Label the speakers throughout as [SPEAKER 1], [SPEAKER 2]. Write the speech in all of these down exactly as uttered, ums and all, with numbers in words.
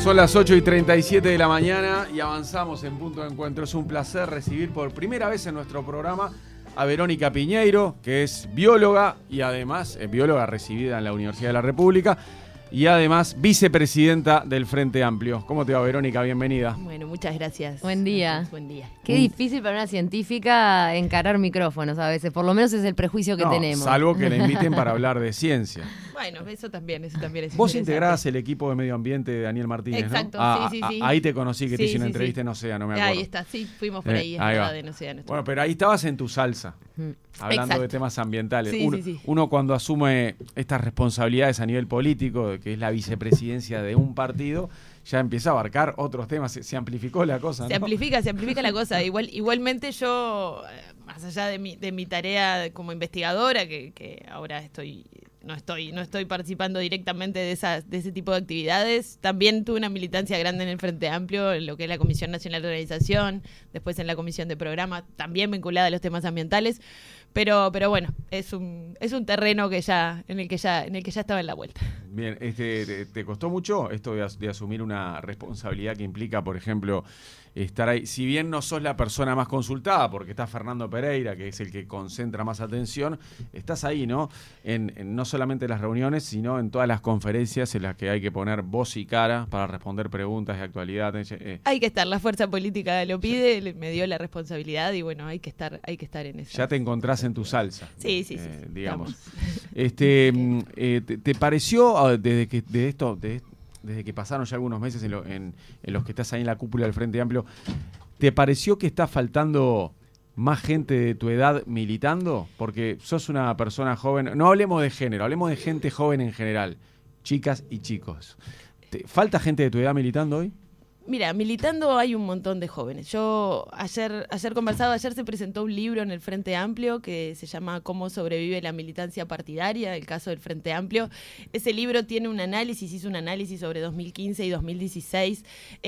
[SPEAKER 1] Son las ocho y treinta y siete de la mañana y avanzamos en Punto de Encuentro. Es un placer recibir por primera vez en nuestro programa a Verónica Piñeiro, que es bióloga y además es bióloga recibida en la Universidad de la República y además vicepresidenta del Frente Amplio. ¿Cómo te va, Verónica? Bienvenida.
[SPEAKER 2] Bueno, muchas gracias.
[SPEAKER 3] Buen día.
[SPEAKER 2] Buen día.
[SPEAKER 3] Qué mm. difícil para una científica encarar micrófonos a veces, por lo menos es el prejuicio que
[SPEAKER 1] no,
[SPEAKER 3] tenemos.
[SPEAKER 1] Salvo que la inviten para hablar de ciencia.
[SPEAKER 2] Bueno, eso también, eso también es
[SPEAKER 1] Vos integrás el equipo de medio ambiente de Daniel Martínez,
[SPEAKER 2] Exacto,
[SPEAKER 1] ¿no? Ah,
[SPEAKER 2] sí, sí, sí.
[SPEAKER 1] Ahí te conocí, que
[SPEAKER 2] sí,
[SPEAKER 1] te hice una
[SPEAKER 2] sí,
[SPEAKER 1] entrevista
[SPEAKER 2] sí.
[SPEAKER 1] en Océano, no me acuerdo.
[SPEAKER 2] Ahí está, sí, fuimos por ahí,
[SPEAKER 1] eh,
[SPEAKER 2] es
[SPEAKER 1] ahí
[SPEAKER 2] verdad,
[SPEAKER 1] va.
[SPEAKER 2] en Océano.
[SPEAKER 1] Bueno, pero ahí estabas en tu salsa, mm. hablando
[SPEAKER 2] Exacto.
[SPEAKER 1] de temas ambientales.
[SPEAKER 2] Sí,
[SPEAKER 1] uno,
[SPEAKER 2] sí, sí.
[SPEAKER 1] uno cuando asume estas responsabilidades a nivel político, que es la vicepresidencia de un partido, ya empieza a abarcar otros temas, se, se amplificó la cosa, ¿no?
[SPEAKER 2] Se amplifica, se amplifica la cosa. Igual, igualmente yo, más allá de mi, de mi tarea como investigadora, que, que ahora estoy... No estoy, no estoy participando directamente de, esas, de ese tipo de actividades. También tuve una militancia grande en el Frente Amplio, en lo que es la Comisión Nacional de Organización, después en la Comisión de Programa, también vinculada a los temas ambientales. Pero, pero bueno, es un, es un terreno que ya, en el que ya, en el que ya estaba en la vuelta.
[SPEAKER 1] Bien, este, te, ¿te costó mucho esto de, de asumir una responsabilidad que implica, por ejemplo, estar ahí? Si bien no sos la persona más consultada, porque está Fernando Pereira, que es el que concentra más atención, estás ahí, ¿no? En, en no solamente las reuniones, sino en todas las conferencias en las que hay que poner voz y cara para responder preguntas de actualidad. Eh.
[SPEAKER 2] Hay que estar, la fuerza política lo pide, me dio la responsabilidad y bueno, hay que estar, hay que estar en eso.
[SPEAKER 1] Ya te encontrás en tu salsa.
[SPEAKER 2] Sí, sí, sí.
[SPEAKER 1] Eh, digamos. Este, eh, te, ¿Te pareció desde que de esto, de, desde que pasaron ya algunos meses en, lo, en, en los que estás ahí en la cúpula del Frente Amplio, ¿te pareció que está faltando más gente de tu edad militando? Porque sos una persona joven, no hablemos de género, hablemos de gente joven en general, chicas y chicos. ¿Te, ¿Falta gente de tu edad militando hoy?
[SPEAKER 2] Mira, militando hay un montón de jóvenes. Yo ayer, ayer conversaba, ayer se presentó un libro en el Frente Amplio que se llama Cómo sobrevive la militancia partidaria, el caso del Frente Amplio. Ese libro tiene un análisis, hizo un análisis sobre dos mil quince y dos mil dieciséis,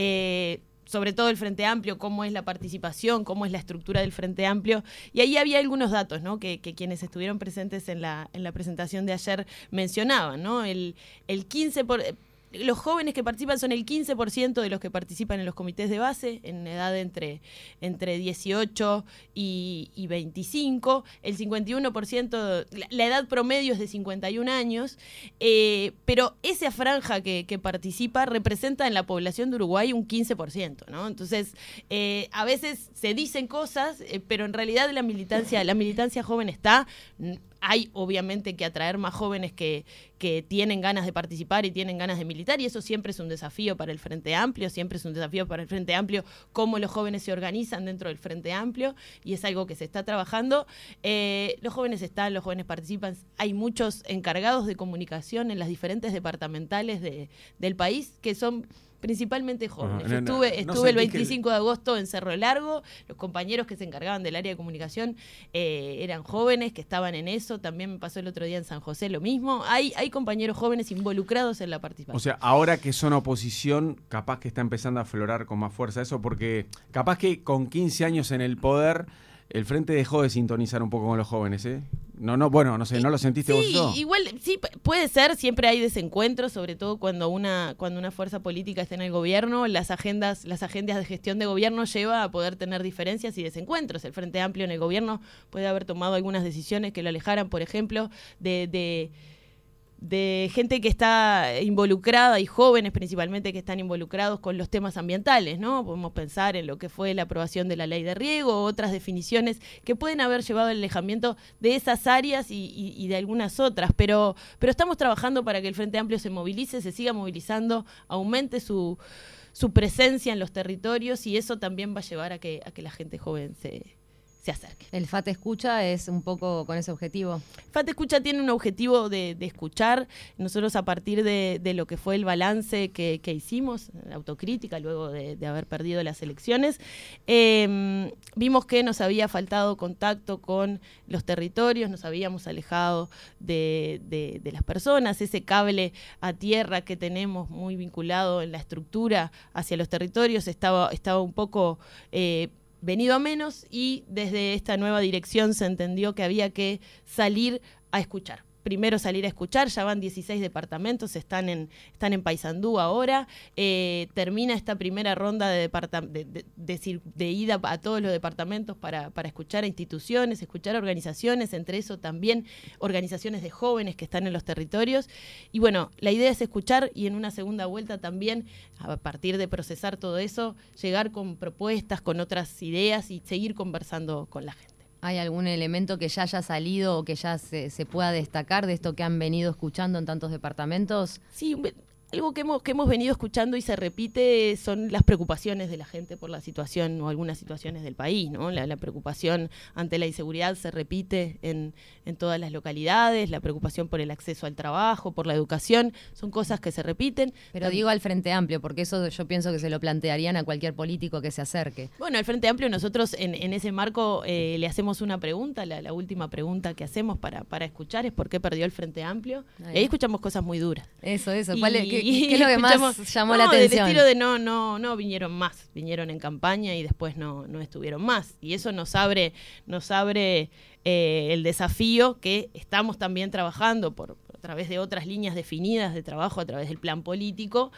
[SPEAKER 2] eh, sobre todo el Frente Amplio, cómo es la participación, cómo es la estructura del Frente Amplio. Y ahí había algunos datos, ¿no? que, que quienes estuvieron presentes en la, en la presentación de ayer mencionaban, ¿no? El, el quince por ciento... Los jóvenes que participan son el quince por ciento de los que participan en los comités de base, en edad entre, entre dieciocho y, y veinticinco. El cincuenta y uno por ciento, la, la edad promedio es de cincuenta y un años, eh, pero esa franja que, que participa representa en la población de Uruguay un quince por ciento, ¿no? Entonces, eh, a veces se dicen cosas, eh, pero en realidad la militancia, la militancia joven está... Hay obviamente que atraer más jóvenes que, que tienen ganas de participar y tienen ganas de militar, y eso siempre es un desafío para el Frente Amplio, siempre es un desafío para el Frente Amplio cómo los jóvenes se organizan dentro del Frente Amplio, y es algo que se está trabajando. Eh, los jóvenes están, los jóvenes participan, hay muchos encargados de comunicación en las diferentes departamentales de, del país que son... principalmente jóvenes.
[SPEAKER 1] Uh-huh. No, no,
[SPEAKER 2] estuve
[SPEAKER 1] no
[SPEAKER 2] estuve el
[SPEAKER 1] sentís
[SPEAKER 2] veinticinco
[SPEAKER 1] que...
[SPEAKER 2] de agosto en Cerro Largo, los compañeros que se encargaban del área de comunicación eh, eran jóvenes que estaban en eso, también me pasó el otro día en San José lo mismo, hay, hay compañeros jóvenes involucrados en la participación.
[SPEAKER 1] O sea, ahora que son oposición, capaz que está empezando a aflorar con más fuerza eso, porque capaz que con quince años en el poder, el Frente dejó de sintonizar un poco con los jóvenes, ¿eh? No, no, bueno, no sé, ¿no lo sentiste
[SPEAKER 2] sí,
[SPEAKER 1] vos?
[SPEAKER 2] Sí, igual, sí, puede ser, siempre hay desencuentros, sobre todo cuando una cuando una fuerza política está en el gobierno, las agendas las agendas de gestión de gobierno lleva a poder tener diferencias y desencuentros. El Frente Amplio en el gobierno puede haber tomado algunas decisiones que lo alejaran, por ejemplo, de... de de gente que está involucrada y jóvenes principalmente que están involucrados con los temas ambientales, ¿no? Podemos pensar en lo que fue la aprobación de la ley de riego, otras definiciones que pueden haber llevado al alejamiento de esas áreas y, y, y de algunas otras, pero, pero estamos trabajando para que el Frente Amplio se movilice, se siga movilizando, aumente su, su presencia en los territorios, y eso también va a llevar a que, a que la gente joven se... se acerque.
[SPEAKER 3] El FATE Escucha es un poco con ese objetivo.
[SPEAKER 2] FATE Escucha tiene un objetivo de, de escuchar. Nosotros, a partir de, de lo que fue el balance que, que hicimos, la autocrítica luego de, de haber perdido las elecciones, eh, vimos que nos había faltado contacto con los territorios, nos habíamos alejado de, de, de las personas, ese cable a tierra que tenemos muy vinculado en la estructura hacia los territorios estaba, estaba un poco... Eh, venido a menos, y desde esta nueva dirección se entendió que había que salir a escuchar. primero salir a escuchar, ya van dieciséis departamentos, están en, están en Paysandú ahora, eh, termina esta primera ronda de, de, de, de, de ida a todos los departamentos para, para escuchar a instituciones, escuchar a organizaciones, entre eso también organizaciones de jóvenes que están en los territorios, y bueno, la idea es escuchar y en una segunda vuelta también, a partir de procesar todo eso, llegar con propuestas, con otras ideas y seguir conversando con la gente.
[SPEAKER 3] ¿Hay algún elemento que ya haya salido o que ya se, se pueda destacar de esto que han venido escuchando en tantos departamentos?
[SPEAKER 2] Sí, algo que hemos, que hemos venido escuchando y se repite son las preocupaciones de la gente por la situación o algunas situaciones del país, ¿no? La, la preocupación ante la inseguridad se repite en, en todas las localidades, la preocupación por el acceso al trabajo, por la educación, son cosas que se repiten.
[SPEAKER 3] Pero También, digo al Frente Amplio, porque eso yo pienso que se lo plantearían a cualquier político que se acerque.
[SPEAKER 2] Bueno, al Frente Amplio nosotros en, en ese marco eh, le hacemos una pregunta, la, la última pregunta que hacemos para, para escuchar es ¿por qué perdió el Frente Amplio? Ahí, ahí escuchamos cosas muy duras.
[SPEAKER 3] Eso, eso.
[SPEAKER 2] Y,
[SPEAKER 3] ¿Cuál es, qué, ¿Qué es lo que más llamó
[SPEAKER 2] no,
[SPEAKER 3] la atención?
[SPEAKER 2] Del estilo de no, no, no vinieron más, vinieron en campaña y después no, no estuvieron más. Y eso nos abre, nos abre eh, el desafío que estamos también trabajando por, por a través de otras líneas definidas de trabajo, a través del plan político,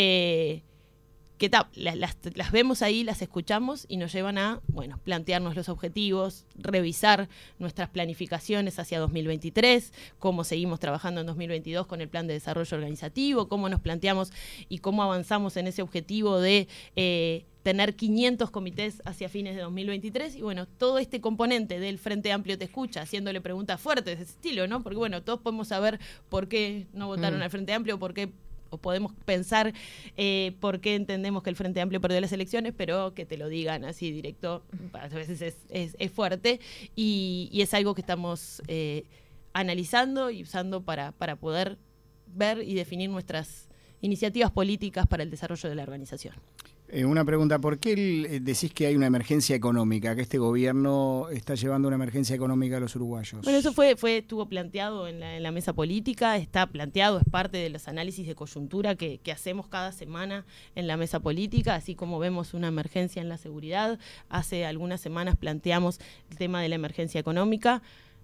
[SPEAKER 2] eh, que ta, las, las, las vemos ahí, las escuchamos y nos llevan a, bueno, plantearnos los objetivos, revisar nuestras planificaciones hacia dos mil veintitrés, cómo seguimos trabajando en dos mil veintidós con el plan de desarrollo organizativo, cómo nos planteamos y cómo avanzamos en ese objetivo de eh, tener quinientos comités hacia fines de dos mil veintitrés y bueno, todo este componente del Frente Amplio te escucha, haciéndole preguntas fuertes de ese estilo, ¿no? Porque bueno, todos podemos saber por qué no votaron mm. al Frente Amplio, por qué o podemos pensar eh, por qué entendemos que el Frente Amplio perdió las elecciones, pero que te lo digan así directo, a veces es, es, es fuerte, y, y es algo que estamos eh, analizando y usando para, para poder ver y definir nuestras iniciativas políticas para el desarrollo de la organización.
[SPEAKER 4] Eh, una pregunta, ¿por qué el, decís que hay una emergencia económica, que este gobierno está llevando una emergencia económica a los uruguayos?
[SPEAKER 2] Bueno, eso fue, fue estuvo planteado en la, en la mesa política, está planteado, es parte de los análisis de coyuntura que, que hacemos cada semana en la mesa política, así como vemos una emergencia en la seguridad, hace algunas semanas planteamos el tema de la emergencia económica.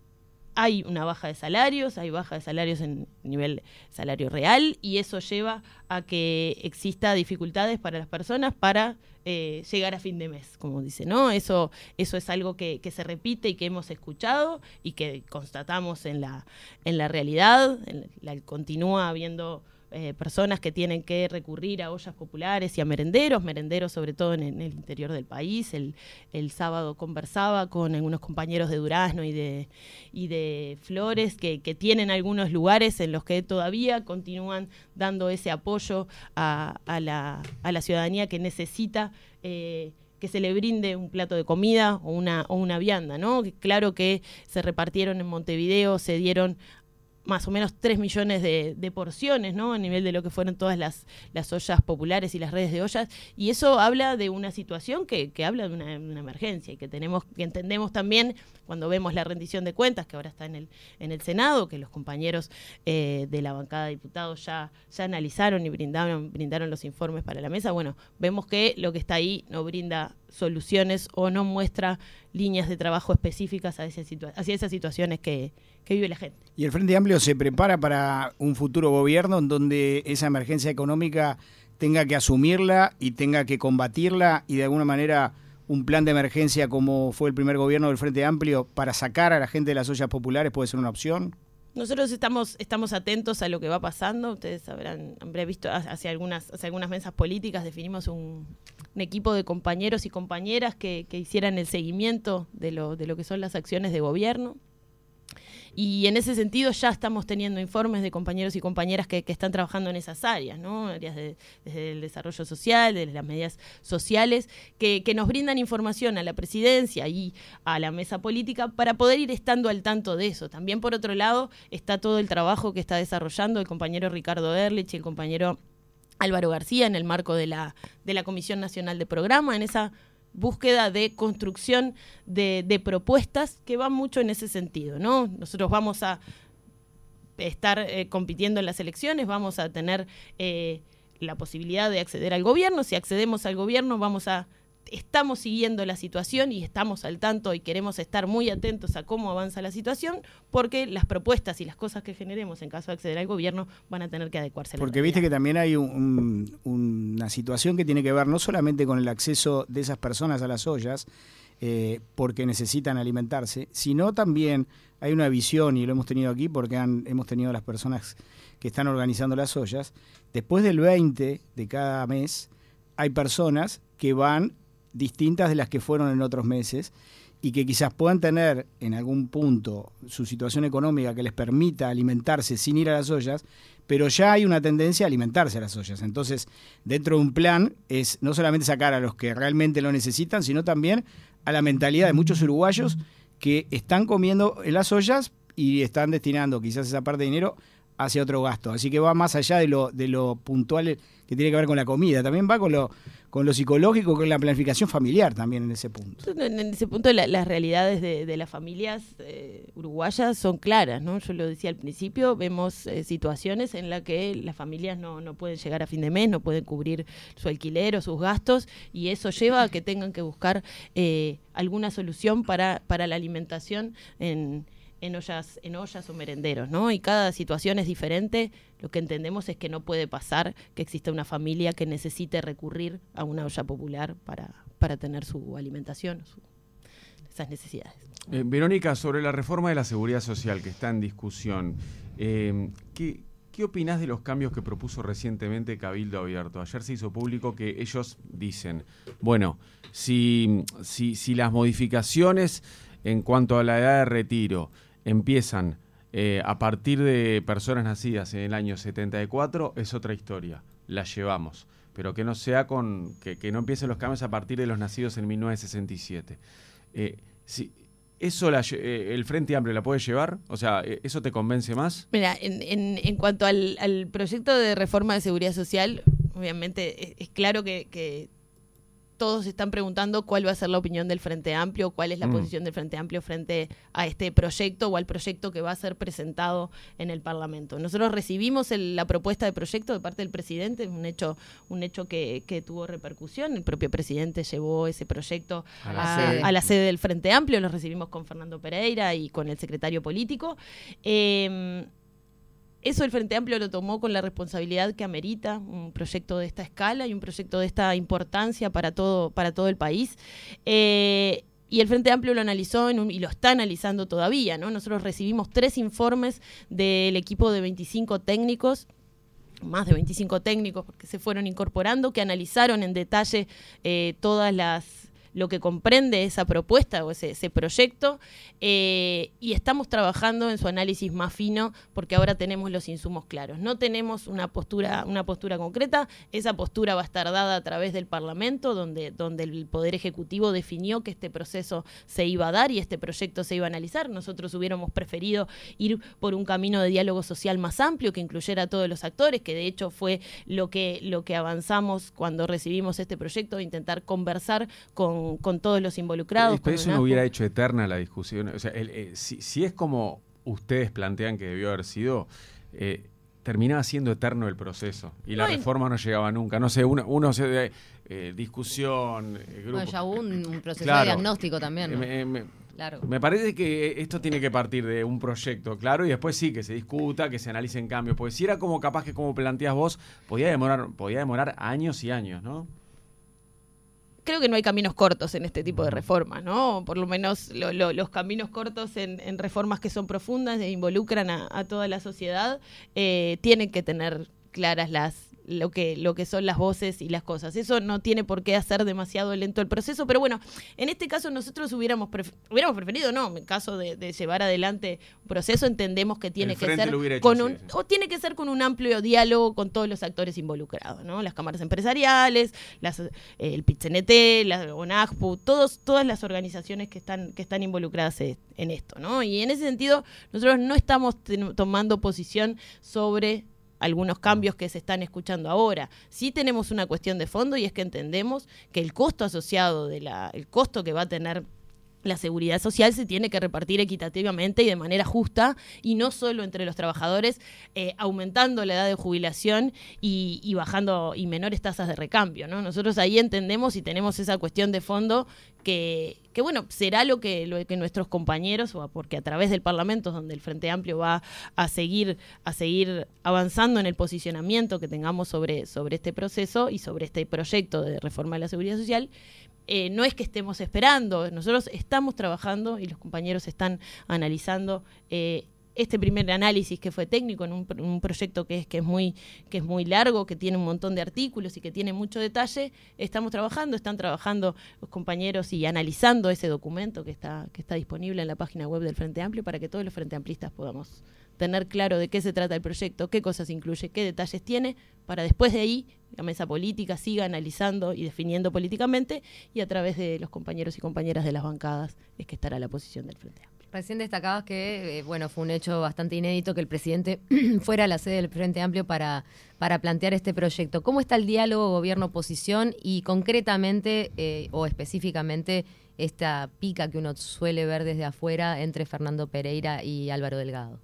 [SPEAKER 2] Hay una baja de salarios, hay baja de salarios en nivel salario real y eso lleva a que exista dificultades para las personas para eh, llegar a fin de mes, como dice, ¿no? Eso, eso es algo que, que se repite y que hemos escuchado y que constatamos en la, en la realidad, en la, continúa habiendo Eh, personas que tienen que recurrir a ollas populares y a merenderos, merenderos sobre todo en, en el interior del país. El, el sábado conversaba con algunos compañeros de Durazno y de, y de Flores que, que tienen algunos lugares en los que todavía continúan dando ese apoyo a, a, la, a la ciudadanía que necesita eh, que se le brinde un plato de comida o una, o una vianda, ¿no? Claro que se repartieron en Montevideo, se dieron más o menos tres millones de, de porciones, ¿no? A nivel de lo que fueron todas las, las ollas populares y las redes de ollas, y eso habla de una situación que, que habla de una, una emergencia y que tenemos, que entendemos también cuando vemos la rendición de cuentas, que ahora está en el, en el Senado, que los compañeros eh, de la bancada de diputados ya, ya analizaron y brindaron, brindaron los informes para la mesa. Bueno, vemos que lo que está ahí no brinda soluciones o no muestra líneas de trabajo específicas hacia, situa- hacia esas situaciones que, que vive la gente.
[SPEAKER 4] ¿Y el Frente Amplio se prepara para un futuro gobierno en donde esa emergencia económica tenga que asumirla y tenga que combatirla y de alguna manera un plan de emergencia como fue el primer gobierno del Frente Amplio para sacar a la gente de las ollas populares puede ser una opción?
[SPEAKER 2] Nosotros estamos estamos atentos a lo que va pasando. Ustedes habrán, habrán visto hace algunas hace algunas mesas políticas definimos un, un equipo de compañeros y compañeras que, que hicieran el seguimiento de lo, de lo que son las acciones de gobierno. Y en ese sentido ya estamos teniendo informes de compañeros y compañeras que, que están trabajando en esas áreas, ¿no? Áreas de, desde el desarrollo social, de las medidas sociales, que, que nos brindan información a la presidencia y a la mesa política para poder ir estando al tanto de eso. También, por otro lado, está todo el trabajo que está desarrollando el compañero Ricardo Ehrlich y el compañero Álvaro García en el marco de la, de la Comisión Nacional de Programa, en esa búsqueda de construcción de, de propuestas que van mucho en ese sentido, ¿no? Nosotros vamos a estar eh, compitiendo en las elecciones, vamos a tener eh, la posibilidad de acceder al gobierno. Si accedemos al gobierno, vamos a estamos siguiendo la situación y estamos al tanto y queremos estar muy atentos a cómo avanza la situación, porque las propuestas y las cosas que generemos en caso de acceder al gobierno van a tener que adecuarse a la
[SPEAKER 4] Porque viste que también hay un, un, una situación que tiene que ver no solamente con el acceso de esas personas a las ollas, eh, porque necesitan alimentarse, sino también hay una visión, y lo hemos tenido aquí porque han, hemos tenido las personas que están organizando las ollas, después del veinte de cada mes hay personas que van distintas de las que fueron en otros meses y que quizás puedan tener en algún punto su situación económica que les permita alimentarse sin ir a las ollas, pero ya hay una tendencia a alimentarse a las ollas. Entonces, dentro de un plan es no solamente sacar a los que realmente lo necesitan, sino también a la mentalidad de muchos uruguayos que están comiendo en las ollas y están destinando quizás esa parte de dinero hacia otro gasto. Así que va más allá de lo, de lo puntual que tiene que ver con la comida, también va con lo, con lo psicológico, con la planificación familiar también en ese punto.
[SPEAKER 2] En ese punto la, las realidades de, de las familias eh, uruguayas son claras, ¿no? Yo lo decía al principio, vemos eh, situaciones en las que las familias no, no pueden llegar a fin de mes, no pueden cubrir su alquiler o sus gastos, y eso lleva a que tengan que buscar eh, alguna solución para, para la alimentación en En ollas, en ollas o merenderos, ¿no? Y cada situación es diferente. Lo que entendemos es que no puede pasar que exista una familia que necesite recurrir a una olla popular para, para tener su alimentación, su, esas necesidades.
[SPEAKER 1] Eh, Verónica, sobre la reforma de la seguridad social que está en discusión, eh, ¿qué, ¿qué opinás de los cambios que propuso recientemente Cabildo Abierto? Ayer se hizo público que ellos dicen, bueno, si, si, si las modificaciones en cuanto a la edad de retiro empiezan eh, a partir de personas nacidas en el año setenta y cuatro, es otra historia, la llevamos, pero que no sea con que, que no empiecen los cambios a partir de los nacidos en mil novecientos sesenta y siete. Eh, si, ¿Eso la, eh, el Frente Amplio la puede llevar? O sea, ¿eso te convence más?
[SPEAKER 2] Mira, en, en, en cuanto al, al proyecto de reforma de seguridad social, obviamente es, es claro que, que todos están preguntando cuál va a ser la opinión del Frente Amplio, cuál es la mm. posición del Frente Amplio frente a este proyecto o al proyecto que va a ser presentado en el Parlamento. Nosotros recibimos el, la propuesta de proyecto de parte del presidente, un hecho, un hecho que, que tuvo repercusión. El propio presidente llevó ese proyecto a la, a, sede. a la sede del Frente Amplio, lo recibimos con Fernando Pereira y con el secretario político. Eh, Eso el Frente Amplio lo tomó con la responsabilidad que amerita un proyecto de esta escala y un proyecto de esta importancia para todo, para todo el país. Eh, y el Frente Amplio lo analizó en un, y lo está analizando todavía, ¿no? Nosotros recibimos tres informes del equipo de veinticinco técnicos, más de veinticinco técnicos, porque se fueron incorporando, que analizaron en detalle eh, todas las... lo que comprende esa propuesta o ese, ese proyecto, eh, y estamos trabajando en su análisis más fino porque ahora tenemos los insumos claros. No tenemos una postura, una postura concreta, esa postura va a estar dada a través del Parlamento, donde, donde el Poder Ejecutivo definió que este proceso se iba a dar y este proyecto se iba a analizar. Nosotros hubiéramos preferido ir por un camino de diálogo social más amplio que incluyera a todos los actores, que de hecho fue lo que, lo que avanzamos cuando recibimos este proyecto, de intentar conversar con con todos los involucrados.
[SPEAKER 1] Pero eso no hubiera hecho eterna la discusión. O sea, el, eh, si, si es como ustedes plantean que debió haber sido, eh, terminaba siendo eterno el proceso y la no, reforma no llegaba nunca. No sé, uno, uno se eh, discusión, eh, grupo.
[SPEAKER 3] Bueno, ya hubo un, un proceso
[SPEAKER 1] claro,
[SPEAKER 3] de diagnóstico también, ¿no?
[SPEAKER 1] Me, me,
[SPEAKER 3] claro.
[SPEAKER 1] me parece que esto tiene que partir de un proyecto, claro, y después sí, que se discuta, que se analicen cambios. Porque si era como capaz que como planteas vos, podía demorar, podía demorar años y años, ¿no?
[SPEAKER 2] Creo que no hay caminos cortos en este tipo de reformas, ¿no? Por lo menos lo, lo, los caminos cortos en, en reformas que son profundas e involucran a, a toda la sociedad, eh, tienen que tener claras las lo que lo que son las voces y las cosas. Eso no tiene por qué hacer demasiado lento el proceso, pero bueno, en este caso nosotros hubiéramos pref- hubiéramos preferido, no, en caso de, de llevar adelante un proceso, entendemos que tiene que ser con un, o tiene que ser con un amplio diálogo con todos los actores involucrados, ¿no? Las cámaras empresariales, las, eh, el P I T C N T, la ONAJPU, todos todas las organizaciones que están que están involucradas en esto, ¿no? Y en ese sentido nosotros no estamos ten- tomando posición sobre algunos cambios que se están escuchando ahora. Sí tenemos una cuestión de fondo, y es que entendemos que el costo asociado de la, el costo que va a tener la seguridad social se tiene que repartir equitativamente y de manera justa, y no solo entre los trabajadores, eh, aumentando la edad de jubilación y, y bajando y menores tasas de recambio, ¿no? Nosotros ahí entendemos y tenemos esa cuestión de fondo que, que bueno, será lo que, lo que nuestros compañeros, porque a través del Parlamento, donde el Frente Amplio va a seguir, a seguir avanzando en el posicionamiento que tengamos sobre, sobre este proceso y sobre este proyecto de reforma de la seguridad social. Eh, no es que estemos esperando, nosotros estamos trabajando y los compañeros están analizando eh, este primer análisis que fue técnico en un, un proyecto que es, que, es muy, que es muy largo, que tiene un montón de artículos y que tiene mucho detalle. Estamos trabajando, están trabajando los compañeros y analizando ese documento que está, que está disponible en la página web del Frente Amplio para que todos los Frente Amplistas podamos tener claro de qué se trata el proyecto, qué cosas incluye, qué detalles tiene, para después de ahí la mesa política siga analizando y definiendo políticamente, y a través de los compañeros y compañeras de las bancadas es que estará la posición del Frente Amplio.
[SPEAKER 3] Recién destacabas que, eh, bueno, fue un hecho bastante inédito que el presidente fuera a la sede del Frente Amplio para, para plantear este proyecto. ¿Cómo está el diálogo gobierno-oposición y concretamente eh, o específicamente esta pica que uno suele ver desde afuera entre Fernando Pereira y Álvaro Delgado?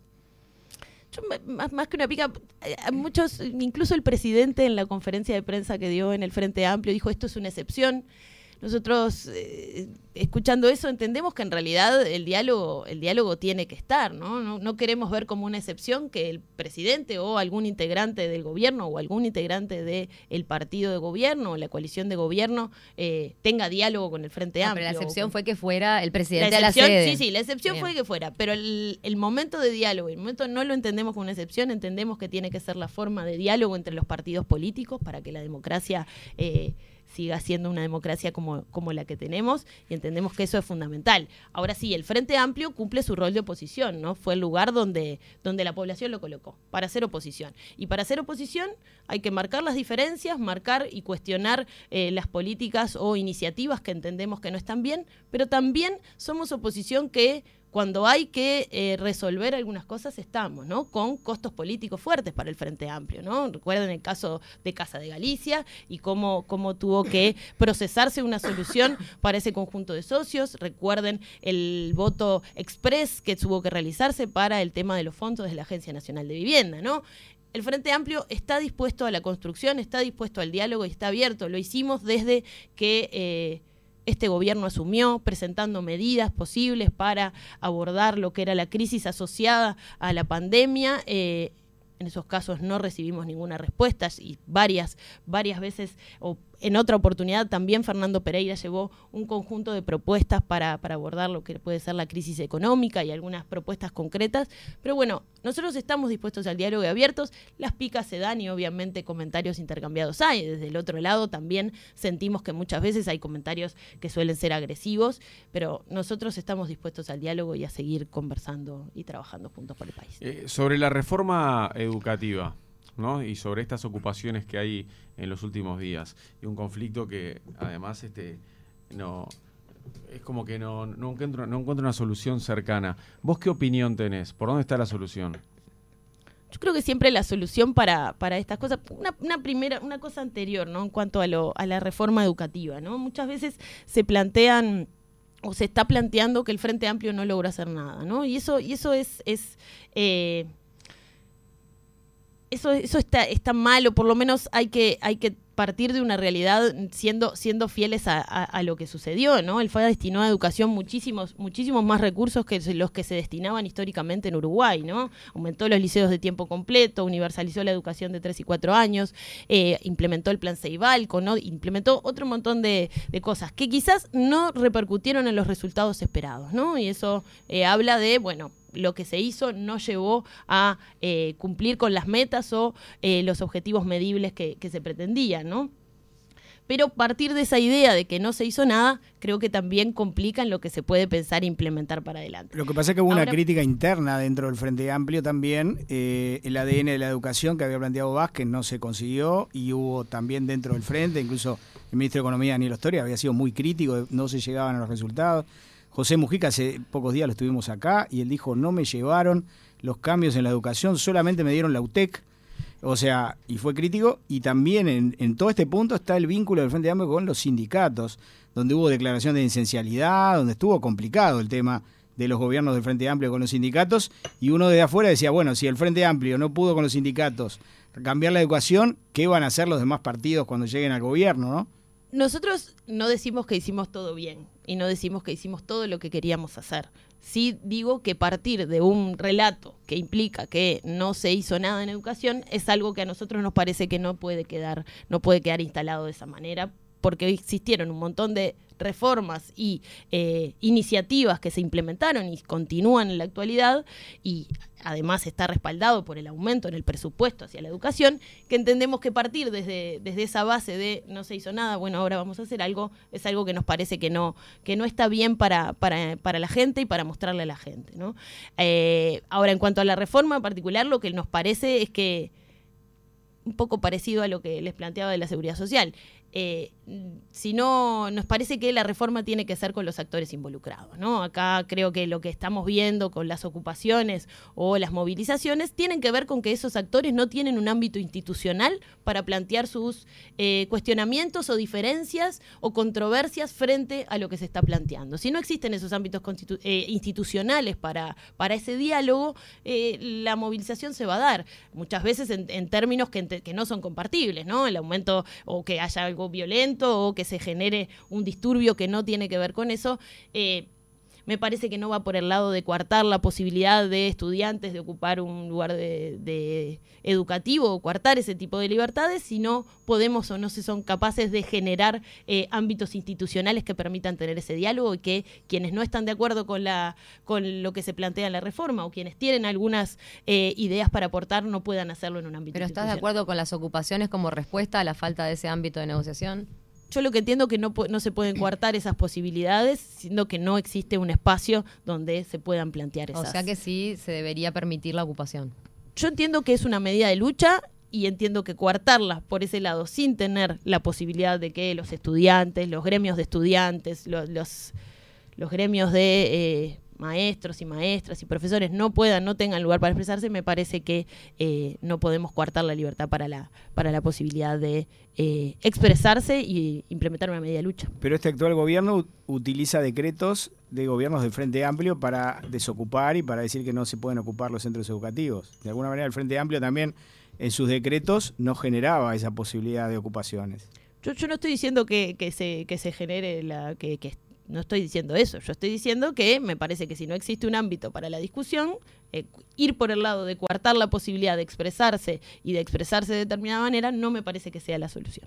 [SPEAKER 2] Yo, más, más que una pica, muchos, incluso el presidente en la conferencia de prensa que dio en el Frente Amplio dijo esto es una excepción. Nosotros, eh, escuchando eso, entendemos que en realidad el diálogo, el diálogo tiene que estar, ¿no? No, no queremos ver como una excepción que el presidente o algún integrante del gobierno o algún integrante del partido de gobierno o la coalición de gobierno eh, tenga diálogo con el Frente
[SPEAKER 3] no,
[SPEAKER 2] Amplio.
[SPEAKER 3] Pero la excepción
[SPEAKER 2] con...
[SPEAKER 3] fue que fuera el presidente
[SPEAKER 2] la
[SPEAKER 3] a la sede.
[SPEAKER 2] Sí, sí, la excepción
[SPEAKER 3] Bien.
[SPEAKER 2] fue que fuera, pero el, el momento de diálogo, el momento no lo entendemos como una excepción, entendemos que tiene que ser la forma de diálogo entre los partidos políticos para que la democracia eh, siga siendo una democracia como, como la que tenemos, y entendemos que eso es fundamental. Ahora sí, el Frente Amplio cumple su rol de oposición, ¿no? Fue el lugar donde, donde la población lo colocó, para hacer oposición. Y para hacer oposición hay que marcar las diferencias, marcar y cuestionar eh, las políticas o iniciativas que entendemos que no están bien, pero también somos oposición que cuando hay que eh, resolver algunas cosas estamos, ¿no? Con costos políticos fuertes para el Frente Amplio, ¿no? Recuerden el caso de Casa de Galicia y cómo, cómo tuvo que procesarse una solución para ese conjunto de socios. Recuerden el voto express que tuvo que realizarse para el tema de los fondos de la Agencia Nacional de Vivienda, ¿no? El Frente Amplio está dispuesto a la construcción, está dispuesto al diálogo y está abierto. Lo hicimos desde que Eh, este gobierno asumió, presentando medidas posibles para abordar lo que era la crisis asociada a la pandemia. Eh, en esos casos no recibimos ninguna respuesta y varias, varias veces, o en otra oportunidad también Fernando Pereira llevó un conjunto de propuestas para, para abordar lo que puede ser la crisis económica y algunas propuestas concretas. Pero bueno, nosotros estamos dispuestos al diálogo y abiertos. Las picas se dan y obviamente comentarios intercambiados hay. Desde el otro lado también sentimos que muchas veces hay comentarios que suelen ser agresivos, pero nosotros estamos dispuestos al diálogo y a seguir conversando y trabajando juntos por el país.
[SPEAKER 1] Eh, sobre la reforma educativa, ¿no? Y sobre estas ocupaciones que hay en los últimos días y un conflicto que además este no es como que no, no encuentro no encuentro una solución cercana. ¿Vos qué opinión tenés? ¿Por dónde está la solución?
[SPEAKER 2] Yo creo que siempre la solución para, para estas cosas, una, una primera, una cosa anterior, ¿no? En cuanto a lo, a la reforma educativa, ¿no? Muchas veces se plantean o se está planteando que el Frente Amplio no logra hacer nada, ¿no? Y eso, y eso es, es eh, Eso, eso está, está mal, o por lo menos hay que, hay que partir de una realidad siendo, siendo fieles a, a, a lo que sucedió, ¿no? El F A destinó a educación muchísimos, muchísimos más recursos que los que se destinaban históricamente en Uruguay, ¿no? Aumentó los liceos de tiempo completo, universalizó la educación de tres y cuatro años, eh, implementó el plan Ceibal, ¿no? Implementó otro montón de, de cosas que quizás no repercutieron en los resultados esperados, ¿no? Y eso eh, habla de, bueno, lo que se hizo no llevó a eh, cumplir con las metas o eh, los objetivos medibles que, que se pretendían, ¿no? Pero partir de esa idea de que no se hizo nada, creo que también complica en lo que se puede pensar e implementar para adelante.
[SPEAKER 4] Lo que pasa es que hubo
[SPEAKER 2] Ahora,
[SPEAKER 4] una crítica interna dentro del Frente Amplio también, eh, el A D N de la educación que había planteado Vázquez no se consiguió, y hubo también dentro del Frente, incluso el ministro de Economía, Daniel Ostoria, había sido muy crítico, no se llegaban a los resultados. José Mujica hace pocos días lo estuvimos acá y él dijo, no me llevaron los cambios en la educación, solamente me dieron la U T E C. O sea, y fue crítico, y también en, en todo este punto está el vínculo del Frente Amplio con los sindicatos, donde hubo declaración de esencialidad, donde estuvo complicado el tema de los gobiernos del Frente Amplio con los sindicatos, y uno de afuera decía, bueno, si el Frente Amplio no pudo con los sindicatos cambiar la educación, ¿qué van a hacer los demás partidos cuando lleguen al gobierno, no?
[SPEAKER 2] Nosotros no decimos que hicimos todo bien y no decimos que hicimos todo lo que queríamos hacer. Sí digo que partir de un relato que implica que no se hizo nada en educación es algo que a nosotros nos parece que no puede quedar, no puede quedar instalado de esa manera, porque existieron un montón de reformas y eh, iniciativas que se implementaron y continúan en la actualidad, y además está respaldado por el aumento en el presupuesto hacia la educación, que entendemos que partir desde, desde esa base de no se hizo nada, bueno, ahora vamos a hacer algo, es algo que nos parece que no, que no está bien para, para, para la gente y para mostrarle a la gente, ¿no? Eh, ahora, en cuanto a la reforma en particular, lo que nos parece es que, un poco parecido a lo que les planteaba de la seguridad social, Eh, si no, nos parece que la reforma tiene que ser con los actores involucrados, ¿no? Acá creo que lo que estamos viendo con las ocupaciones o las movilizaciones tienen que ver con que esos actores no tienen un ámbito institucional para plantear sus eh, cuestionamientos o diferencias o controversias frente a lo que se está planteando. Si no existen esos ámbitos constitu- eh, institucionales para, para ese diálogo, eh, la movilización se va a dar, muchas veces en, en términos que, que no son compartibles, ¿no? El aumento o que haya algo violento o que se genere un disturbio que no tiene que ver con eso, eh, me parece que no va por el lado de coartar la posibilidad de estudiantes de ocupar un lugar de, de educativo o coartar ese tipo de libertades, sino podemos o no se son capaces de generar eh, ámbitos institucionales que permitan tener ese diálogo y que quienes no están de acuerdo con, la, con lo que se plantea en la reforma o quienes tienen algunas eh, ideas para aportar no puedan hacerlo en un ámbito
[SPEAKER 3] ¿Pero estás de
[SPEAKER 2] institucional.
[SPEAKER 3] acuerdo con las ocupaciones como respuesta a la falta de ese ámbito de negociación?
[SPEAKER 2] Yo lo que entiendo que no, no se pueden coartar esas posibilidades, siendo que no existe un espacio donde se puedan plantear esas.
[SPEAKER 3] O sea que sí se debería permitir la ocupación.
[SPEAKER 2] Yo entiendo que es una medida de lucha y entiendo que coartarlas por ese lado sin tener la posibilidad de que los estudiantes, los gremios de estudiantes, los, los, los gremios de eh, maestros y maestras y profesores no puedan, no tengan lugar para expresarse, me parece que eh, no podemos coartar la libertad para la, para la posibilidad de eh, expresarse y implementar una medida de lucha.
[SPEAKER 4] Pero este actual gobierno utiliza decretos de gobiernos del Frente Amplio para desocupar y para decir que no se pueden ocupar los centros educativos. De alguna manera el Frente Amplio también en sus decretos no generaba esa posibilidad de ocupaciones.
[SPEAKER 2] Yo, yo no estoy diciendo que, que, se, que se genere la... que, que No estoy diciendo eso, yo estoy diciendo que me parece que si no existe un ámbito para la discusión, eh, ir por el lado de coartar la posibilidad de expresarse y de expresarse de determinada manera, no me parece que sea la solución.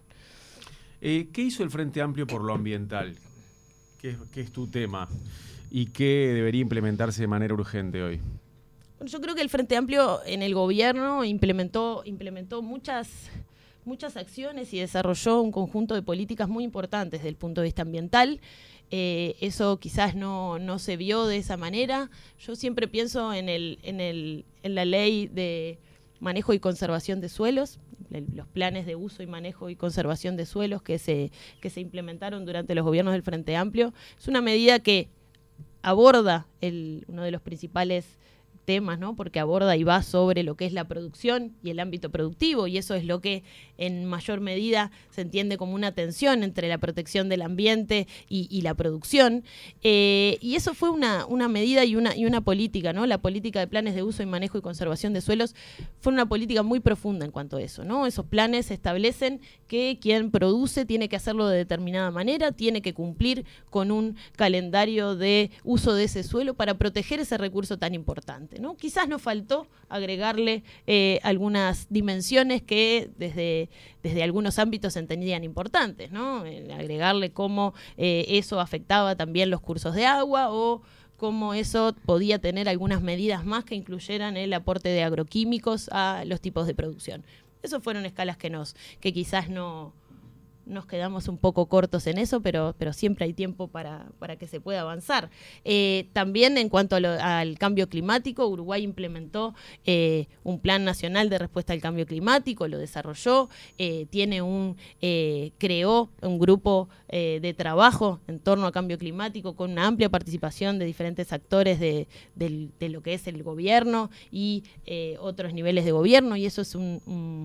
[SPEAKER 1] Eh, ¿Qué hizo el Frente Amplio por lo ambiental? ¿Qué es, qué es tu tema? ¿Y qué debería implementarse de manera urgente hoy?
[SPEAKER 2] Yo creo que el Frente Amplio en el gobierno implementó, implementó muchas... muchas acciones y desarrolló un conjunto de políticas muy importantes desde el punto de vista ambiental. Eh, eso quizás no, no se vio de esa manera. Yo siempre pienso en, el, en, el, en la ley de manejo y conservación de suelos, el, los planes de uso y manejo y conservación de suelos que se, que se implementaron durante los gobiernos del Frente Amplio. Es una medida que aborda el, uno de los principales temas, ¿no? Porque aborda y va sobre lo que es la producción y el ámbito productivo, y eso es lo que en mayor medida se entiende como una tensión entre la protección del ambiente y, y la producción. Eh, y eso fue una, una medida y una, y una política, ¿no? La política de planes de uso y manejo y conservación de suelos fue una política muy profunda en cuanto a eso, ¿no? Esos planes establecen que quien produce tiene que hacerlo de determinada manera, tiene que cumplir con un calendario de uso de ese suelo para proteger ese recurso tan importante, ¿no? Quizás nos faltó agregarle eh, algunas dimensiones que desde, desde algunos ámbitos se entendían importantes, ¿no? Eh, agregarle cómo eh, eso afectaba también los cursos de agua o cómo eso podía tener algunas medidas más que incluyeran el aporte de agroquímicos a los tipos de producción. Esas fueron escalas que nos que quizás no nos quedamos un poco cortos en eso, pero, pero siempre hay tiempo para, para que se pueda avanzar. Eh, también en cuanto a lo, al cambio climático, Uruguay implementó eh, un plan nacional de respuesta al cambio climático, lo desarrolló, eh, tiene un eh, creó un grupo eh, de trabajo en torno a cambio climático con una amplia participación de diferentes actores de, de, de lo que es el gobierno y eh, otros niveles de gobierno, y eso es un, un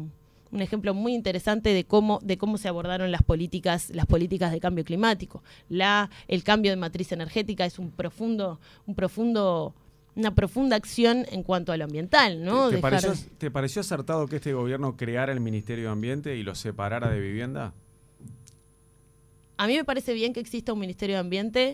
[SPEAKER 2] un ejemplo muy interesante de cómo, de cómo se abordaron las políticas, las políticas de cambio climático. La, el cambio de matriz energética es un profundo, un profundo, una profunda acción en cuanto a lo ambiental, ¿no?
[SPEAKER 1] ¿Te, te,
[SPEAKER 2] Dejar...
[SPEAKER 1] pareció, ¿Te pareció acertado que este gobierno creara el Ministerio de Ambiente y lo separara de Vivienda?
[SPEAKER 2] A mí me parece bien que exista un Ministerio de Ambiente.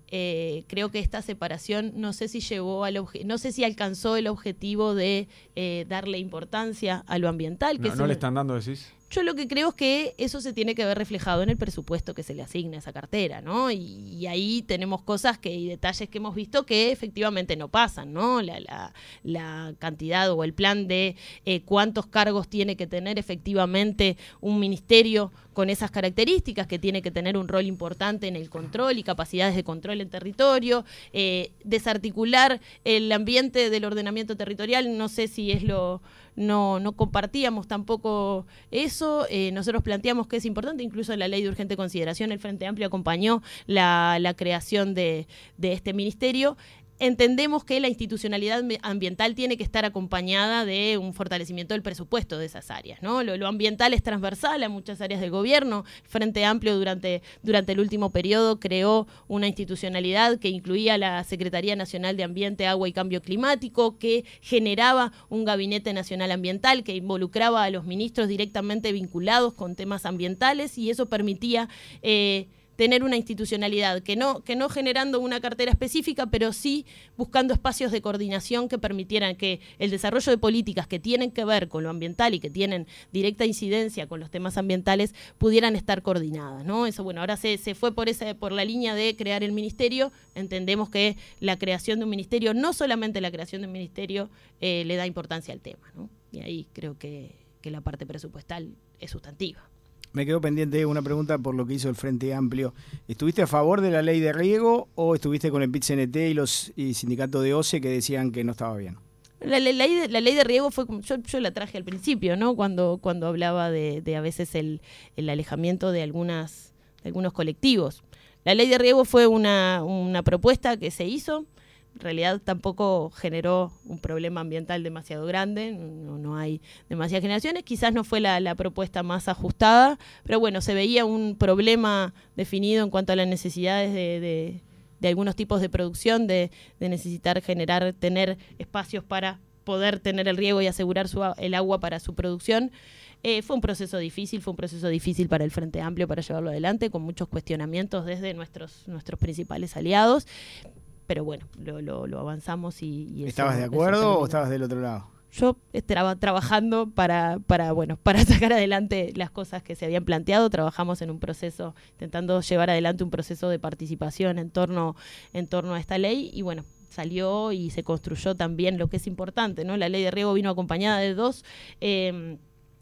[SPEAKER 2] Eh, creo que esta separación no sé si llevó al no sé si alcanzó el objetivo de eh, darle importancia a lo ambiental. Que
[SPEAKER 1] No,
[SPEAKER 2] es
[SPEAKER 1] no
[SPEAKER 2] un...
[SPEAKER 1] le están dando, decís.
[SPEAKER 2] Yo lo que creo es que eso se tiene que ver reflejado en el presupuesto que se le asigna a esa cartera, ¿no? Y, y ahí tenemos cosas que y detalles que hemos visto que efectivamente no pasan, ¿no? La, la, la cantidad o el plan de eh, cuántos cargos tiene que tener efectivamente un ministerio con esas características, que tiene que tener un rol importante en el control y capacidades de control en territorio, eh, desarticular el ambiente del ordenamiento territorial, no sé si es lo... No, no compartíamos tampoco eso, eh, nosotros planteamos que es importante, incluso en la ley de urgente consideración el Frente Amplio acompañó la, la creación de, de este ministerio. Entendemos que la institucionalidad ambiental tiene que estar acompañada de un fortalecimiento del presupuesto de esas áreas, ¿no? Lo, lo ambiental es transversal a muchas áreas del gobierno. Frente Amplio durante, durante el último periodo creó una institucionalidad que incluía la Secretaría Nacional de Ambiente, Agua y Cambio Climático, que generaba un Gabinete Nacional Ambiental que involucraba a los ministros directamente vinculados con temas ambientales, y eso permitía... Eh, tener una institucionalidad, que no, que no generando una cartera específica, pero sí buscando espacios de coordinación que permitieran que el desarrollo de políticas que tienen que ver con lo ambiental y que tienen directa incidencia con los temas ambientales pudieran estar coordinadas, ¿no? Eso, bueno, ahora se, se fue por esa, por la línea de crear el ministerio. Entendemos que la creación de un ministerio, no solamente la creación de un ministerio, eh, le da importancia al tema, ¿no? Y ahí creo que, que la parte presupuestal es sustantiva.
[SPEAKER 4] Me quedó pendiente una pregunta por lo que hizo el Frente Amplio. ¿Estuviste a favor de la ley de riego o estuviste con el P I T C N T y los y sindicatos de O C E que decían que no estaba bien?
[SPEAKER 2] La, la, ley, de, la ley de riego fue, yo, yo la traje al principio, ¿no? Cuando, cuando hablaba de, de a veces el, el alejamiento de, algunas, de algunos colectivos. La ley de riego fue una, una propuesta que se hizo. En realidad tampoco generó un problema ambiental demasiado grande, no, no hay demasiadas generaciones, quizás no fue la, la propuesta más ajustada, pero bueno, se veía un problema definido en cuanto a las necesidades de, de, de algunos tipos de producción, de, de necesitar generar, tener espacios para poder tener el riego y asegurar su, el agua para su producción. Eh, fue un proceso difícil, fue un proceso difícil para el Frente Amplio para llevarlo adelante, con muchos cuestionamientos desde nuestros, nuestros principales aliados. Pero bueno, lo, lo, lo avanzamos y... y
[SPEAKER 4] ¿Estabas
[SPEAKER 2] eso,
[SPEAKER 4] de acuerdo
[SPEAKER 2] eso
[SPEAKER 4] o estabas del otro lado?
[SPEAKER 2] Yo estaba trabajando para, para, bueno, para sacar adelante las cosas que se habían planteado. Trabajamos en un proceso, intentando llevar adelante un proceso de participación en torno, en torno a esta ley, y bueno, salió y se construyó también lo que es importante, ¿no? La ley de riego vino acompañada de dos... Eh,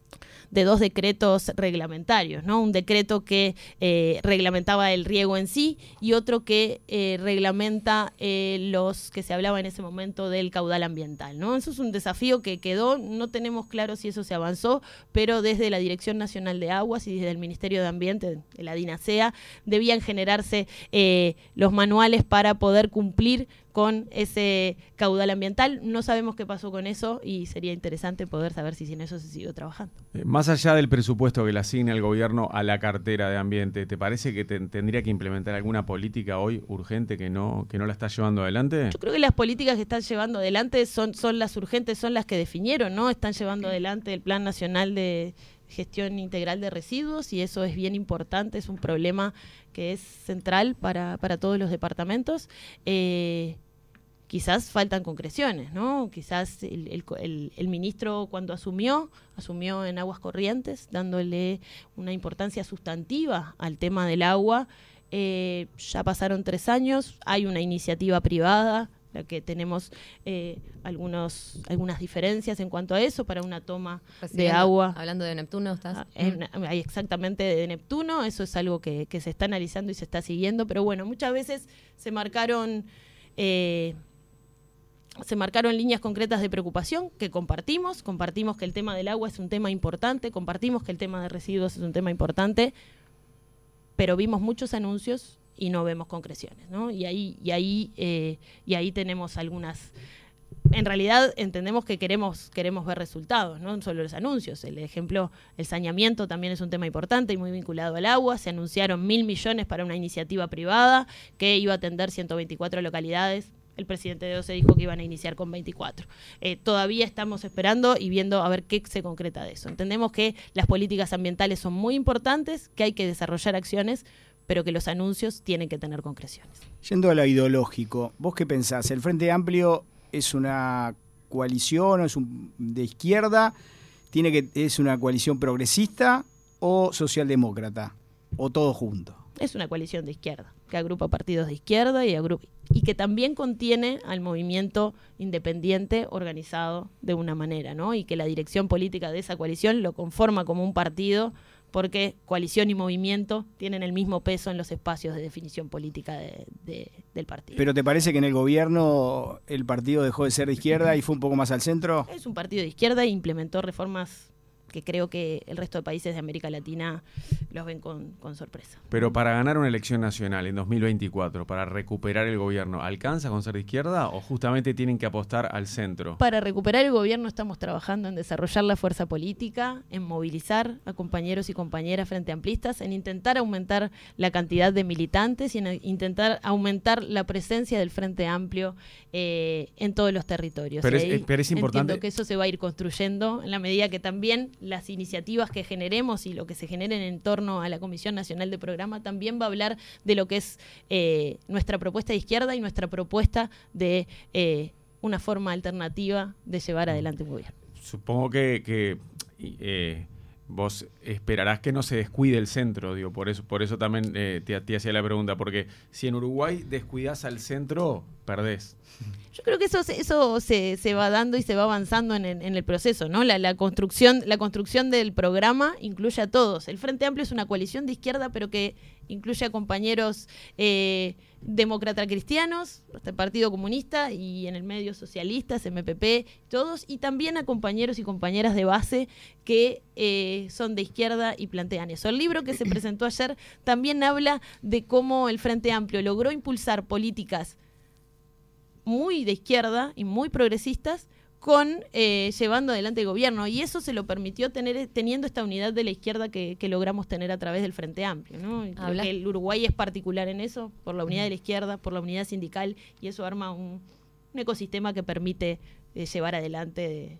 [SPEAKER 2] de dos decretos reglamentarios, ¿no? Un decreto que eh, reglamentaba el riego en sí y otro que eh, reglamenta eh, los que se hablaba en ese momento del caudal ambiental, ¿no? Eso es un desafío que quedó, no tenemos claro si eso se avanzó, pero desde la Dirección Nacional de Aguas y desde el Ministerio de Ambiente, de la DINASEA, debían generarse eh, los manuales para poder cumplir con ese caudal ambiental. No sabemos qué pasó con eso y sería interesante poder saber si sin eso se siguió trabajando.
[SPEAKER 1] Eh, más allá del presupuesto que le asigna el gobierno a la cartera de ambiente, ¿te parece que te, tendría que implementar alguna política hoy urgente que no, que no la está llevando adelante?
[SPEAKER 2] Yo creo que las políticas que están llevando adelante son, son las urgentes, son las que definieron, ¿no? Están llevando adelante el Plan Nacional de Gestión Integral de Residuos y eso es bien importante, es un problema que es central para, para todos los departamentos. Eh, quizás faltan concreciones, ¿no? Quizás el, el, el, el ministro cuando asumió, asumió en Aguas Corrientes, dándole una importancia sustantiva al tema del agua. Eh, ya pasaron tres años, hay una iniciativa privada, la que tenemos eh, algunos algunas diferencias en cuanto a eso, para una toma de agua.
[SPEAKER 3] Hablando de Neptuno, ¿estás?
[SPEAKER 2] Ah, en, hay exactamente de Neptuno, eso es algo que, que se está analizando y se está siguiendo, pero bueno, muchas veces se marcaron... Eh, Se marcaron líneas concretas de preocupación que compartimos, compartimos que el tema del agua es un tema importante, compartimos que el tema de residuos es un tema importante, pero vimos muchos anuncios y no vemos concreciones, ¿no? Y ahí, y ahí, eh, y ahí tenemos algunas, en realidad entendemos que queremos, queremos ver resultados, no solo los anuncios. El ejemplo, el saneamiento también es un tema importante y muy vinculado al agua. Se anunciaron mil millones para una iniciativa privada que iba a atender ciento veinticuatro localidades. El presidente de OCE dijo que iban a iniciar con veinticuatro. Eh, todavía estamos esperando y viendo a ver qué se concreta de eso. Entendemos que las políticas ambientales son muy importantes, que hay que desarrollar acciones, pero que los anuncios tienen que tener concreciones.
[SPEAKER 4] Yendo a lo ideológico, ¿vos qué pensás? ¿El Frente Amplio es una coalición o es un, de izquierda? ¿Tiene que es una coalición progresista o socialdemócrata? ¿O todo junto?
[SPEAKER 2] Es una coalición de izquierda, que agrupa partidos de izquierda y, agrupa, y que también contiene al movimiento independiente organizado de una manera, ¿no? Y que la dirección política de esa coalición lo conforma como un partido, porque coalición y movimiento tienen el mismo peso en los espacios de definición política de, de, del partido.
[SPEAKER 4] ¿Pero te parece que en el gobierno el partido dejó de ser de izquierda y fue un poco más al centro?
[SPEAKER 2] Es un partido de izquierda e implementó reformas que creo que el resto de países de América Latina los ven con, con sorpresa.
[SPEAKER 1] Pero para ganar una elección nacional en dos mil veinticuatro, para recuperar el gobierno, ¿alcanza con ser de izquierda o justamente tienen que apostar al centro?
[SPEAKER 2] Para recuperar el gobierno estamos trabajando en desarrollar la fuerza política, en movilizar a compañeros y compañeras frente amplistas, en intentar aumentar la cantidad de militantes y en intentar aumentar la presencia del Frente Amplio eh, en todos los territorios.
[SPEAKER 1] Pero es,
[SPEAKER 2] ahí
[SPEAKER 1] pero es importante...
[SPEAKER 2] entiendo que eso se va a ir construyendo en la medida que también las iniciativas que generemos y lo que se generen en torno a la Comisión Nacional de Programa también va a hablar de lo que es eh, nuestra propuesta de izquierda y nuestra propuesta de eh, una forma alternativa de llevar adelante un gobierno.
[SPEAKER 1] Supongo que, que eh, vos esperarás que no se descuide el centro, digo, por eso, por eso también eh, te, te hacía la pregunta, porque si en Uruguay descuidás al centro, perdés.
[SPEAKER 2] Yo creo que eso, eso se, se va dando y se va avanzando en, en el proceso, ¿no? La, la construcción, la construcción del programa incluye a todos. El Frente Amplio es una coalición de izquierda, pero que incluye a compañeros eh, demócratas cristianos, hasta el Partido Comunista y en el medio socialistas, M P P, todos, y también a compañeros y compañeras de base que eh, son de izquierda y plantean eso. El libro que se presentó ayer también habla de cómo el Frente Amplio logró impulsar políticas muy de izquierda y muy progresistas con eh, llevando adelante el gobierno, y eso se lo permitió tener teniendo esta unidad de la izquierda que, que logramos tener a través del Frente Amplio, ¿no? Y creo que el Uruguay es particular en eso, por la unidad de la izquierda, por la unidad sindical, y eso arma un, un ecosistema que permite eh, llevar adelante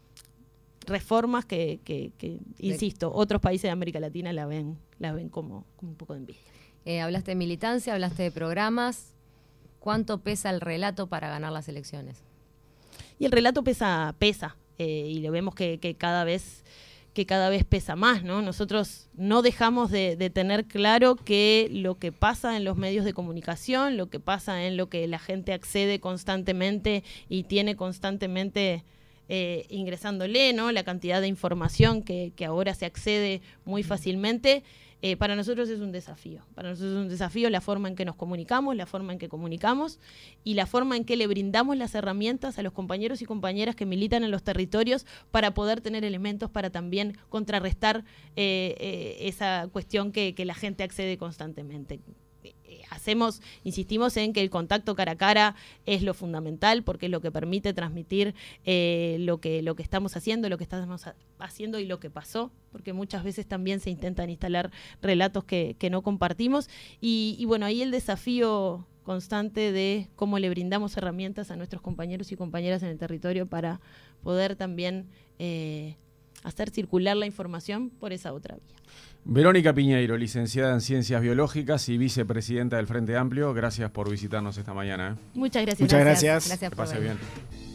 [SPEAKER 2] reformas que, que, que insisto, otros países de América Latina la ven, la ven como, como un poco de envidia.
[SPEAKER 3] Eh, hablaste de militancia, hablaste de programas. ¿Cuánto pesa el relato para ganar las elecciones?
[SPEAKER 2] Y el relato pesa, pesa, eh, y lo vemos que, que cada vez que cada vez pesa más, ¿no? Nosotros no dejamos de, de tener claro que lo que pasa en los medios de comunicación, lo que pasa en lo que la gente accede constantemente y tiene constantemente eh, ingresándole, ¿no? La cantidad de información que, que ahora se accede muy fácilmente. Eh, para nosotros es un desafío. Para nosotros es un desafío la forma en que nos comunicamos, la forma en que comunicamos y la forma en que le brindamos las herramientas a los compañeros y compañeras que militan en los territorios para poder tener elementos para también contrarrestar eh, eh, esa cuestión que, que la gente accede constantemente. Hacemos, insistimos en que el contacto cara a cara es lo fundamental porque es lo que permite transmitir eh, lo que lo que estamos haciendo, lo que estamos haciendo y lo que pasó, porque muchas veces también se intentan instalar relatos que, que no compartimos y, y bueno, ahí el desafío constante de cómo le brindamos herramientas a nuestros compañeros y compañeras en el territorio para poder también eh, hacer circular la información por esa otra vía.
[SPEAKER 1] Verónica Piñeiro, licenciada en Ciencias Biológicas y vicepresidenta del Frente Amplio, gracias por visitarnos esta mañana. ¿eh?
[SPEAKER 2] Muchas gracias.
[SPEAKER 4] Muchas gracias.
[SPEAKER 3] Gracias, gracias
[SPEAKER 1] que
[SPEAKER 3] por
[SPEAKER 1] pase
[SPEAKER 3] venir.
[SPEAKER 1] bien.